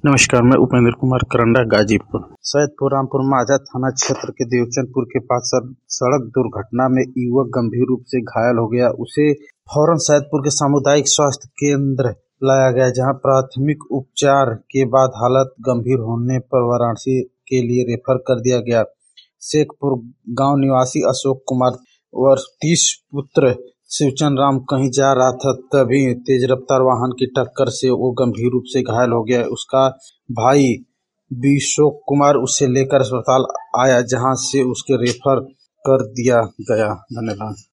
नमस्कार, मैं उपेंद्र कुमार करंडा, गाजीपुर। सैदपुर रामपुर माझा थाना क्षेत्र के देवचंदपुर के पास सड़क दुर्घटना में युवक गंभीर रूप से घायल हो गया। उसे फौरन सैदपुर के सामुदायिक स्वास्थ्य केंद्र लाया गया, जहां प्राथमिक उपचार के बाद हालत गंभीर होने पर वाराणसी के लिए रेफर कर दिया गया। शेखपुर गांव निवासी अशोक कुमार वर्ष 30 पुत्र शिवचंद राम कहीं जा रहा था, तभी तेज रफ्तार वाहन की टक्कर से वो गंभीर रूप से घायल हो गया। उसका भाई विशोक कुमार उसे लेकर अस्पताल आया, जहां से उसके रेफर कर दिया गया। धन्यवाद।